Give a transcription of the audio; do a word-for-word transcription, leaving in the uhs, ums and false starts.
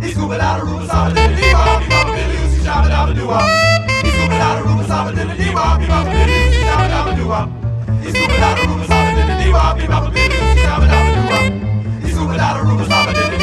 He's scooping out a Ruba Saba Diddly Wop, Bebop Billy Lucy Shabba Dabba Doo Wop. He's scooping out a Ruba Saba Diddly Wop, Bebop Billy Lucy Shabba Dabba Doo Wop. He's scooping out a Ruba Saba Diddly Wop, Bebop Billy Lucy Shabba Dabba Doo Wop. He's scooping out a Ruba Saba Diddly